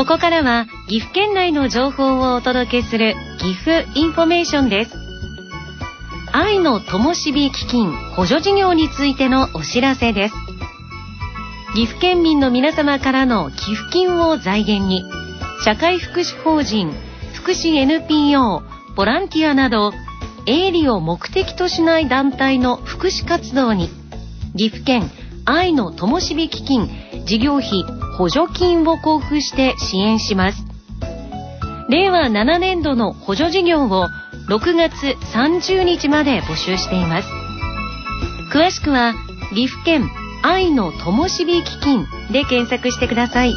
ここからは岐阜県内の情報をお届けする岐阜インフォメーションです。愛の灯火基金補助事業についてのお知らせです。岐阜県民の皆様からの寄付金を財源に、社会福祉法人、福祉 NPO、ボランティアなど営利を目的としない団体の福祉活動に岐阜県愛の灯火基金事業費補助金を交付して支援します。令和7年度の補助事業を6月30日まで募集しています。詳しくは岐阜県愛の灯火基金で検索してください。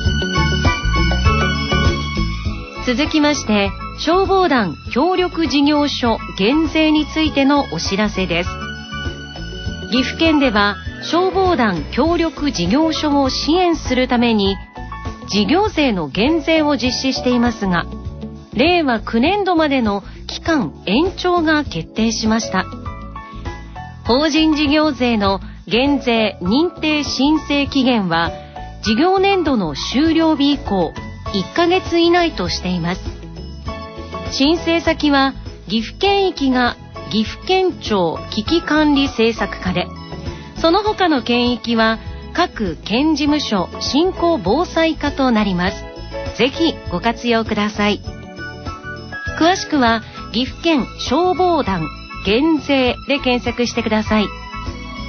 続きまして消防団協力事業所減税についてのお知らせです。岐阜県では消防団協力事業所を支援するために事業税の減税を実施していますが、令和9年度までの期間延長が決定しました。法人事業税の減税認定申請期限は事業年度の終了日以降1ヶ月以内としています。申請先は岐阜県域が岐阜県庁危機管理政策課で、その他の県域は各県事務所振興防災課となります。ぜひご活用ください。詳しくは岐阜県消防団減税で検索してください。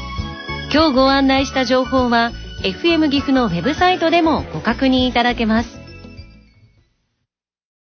今日ご案内した情報は FM 岐阜のウェブサイトでもご確認いただけます。